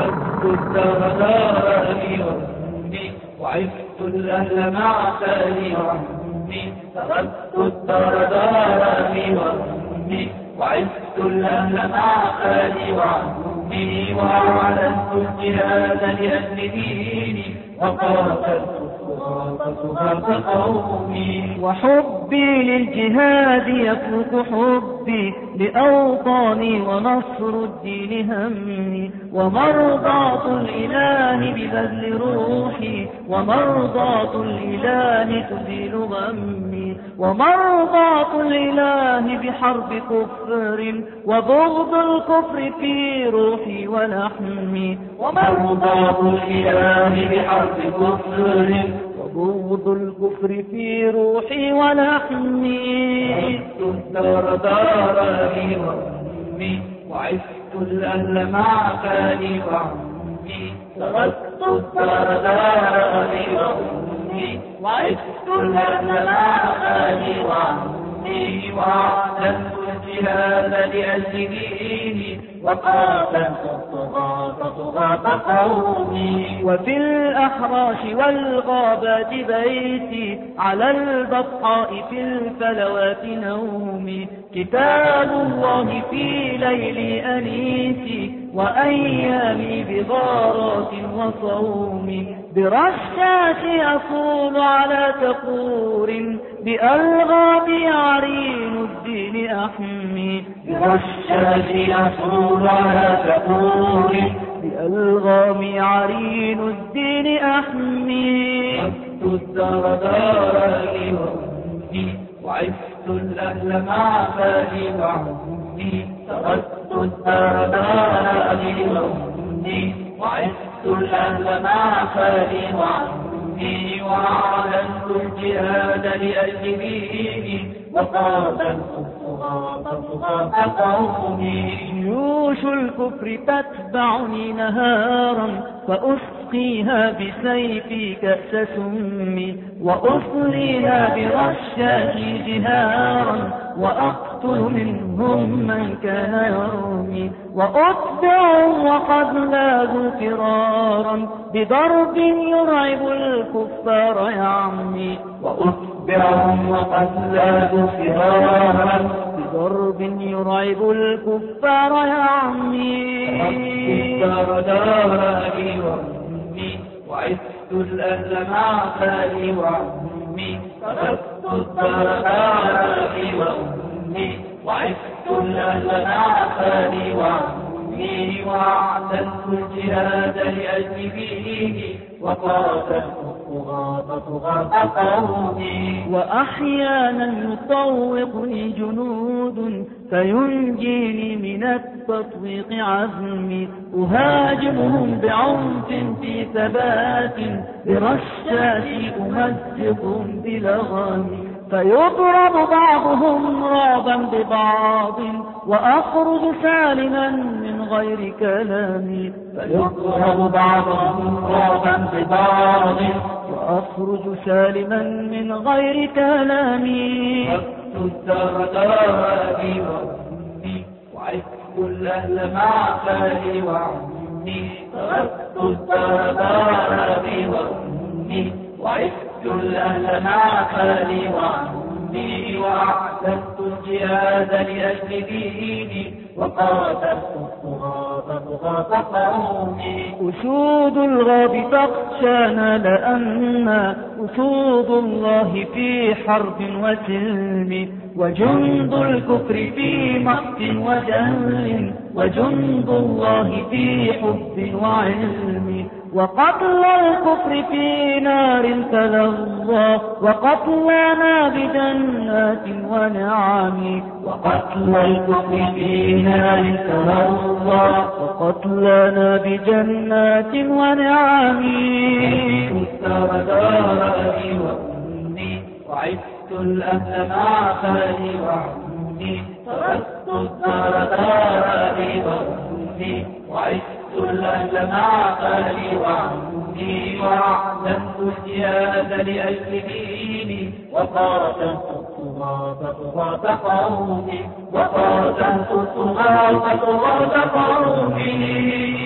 تركت الدار داري وهمي وعفت الأهل مع خالي وعمي تركت الدار داري وهمي وعفت الأهل مع خالي وعمي وأعلنت الجهاد لأجل ديني وقاتلت صغار قومي وحبي للجهاد يفوق حبي لأوطاني ونصر الدين همي ومرضاة الإله ببذل روحي ومرضاة الإله تزيل غمي ومرضاة الإله بحرب كفر وبغض الكفر في روحي ولحمي ومرضاة الإله بحرب كفر وبغض الكفر في روحي ولحمي تركت الدار داري وهمي وعفت الأهل مع خالي وعمي تركت الدار داري وهمي وعفت الأهل مع خالي وعمي وأعلنت الجهاد لأجل ديني وقاتلت طغاة قومي وفي الأحراش والغابات بيتي على البطحاء في الفلوات نومي كتاب الله في ليل أنيسي وأيامي بغارات وصومي برشاش أصول على تقور بألغام عرين الدين أحمي برشاش أصول على تقور بألغام عرين الدين أحمي تركت الدار داري وهمي وعفت الأهل مع خالي وعمي تركت الدار داري وهمي وعفت الأهل مع خالي وعمي وأعلنت الجهاد لأجل ديني وقاتلت طغاة قومي جيوش الكفر تتبعني نهارا فأسقيها بسيفي كأس سمي وأصليها برشاشي جهارا وأقتل منهم من كان يرمي وأتبعهم وقد لاذوا فرارا بضرب يرعب الكفار يا عمي وأتبعهم وقد لاذوا فرارا بضرب يرعب الكفار يا عمي الدار داري وهمي وعفت الأهل مع خالي وعمي تركت الدار داري وهمي وعفت الأهل مع خالي وعمي وأعلنت الجهاد لأجل ديني وقاتلت طغاة قومي وأحيانا يطوقني جنود فينجيني من التطويق عزمي أهاجمهم بعنف في ثبات برشاشي أمزقهم بلغمي فيضرب بعضهم رعبا ببعض وأخرج سالما من غير كلامي فيضرب بعضهم رعبا ببعض وأخرج سالما من غير كلامي تركت الدار داري وهمي وعفت الأهل مع خالي وعمي تركت الدار داري وهمي وعفت الأهل مع خالي وعمي وأعلنت الجهاد لأجل ديني وقاتلت طغاة قومي أسود الغاب تخشانا لأنا أسود الله في حرب وسلم وجند الكفر في مقت وجهل وجند الله في حب وعلم وقتل الكفر في نار تلظى وقتلنا بجنات ونعم وقتل الكفر في نار تلظى وقتلنا بجنات ونعم الدار داري وهمي وعفت الأهل مع خالي وعمي تركت الدار داري وهمي وعفت الأهل مع خالي وعمي وأعلنت الجهاد لأجل ديني وقاتلت طغاة قومي وقاتلت طغاة قومي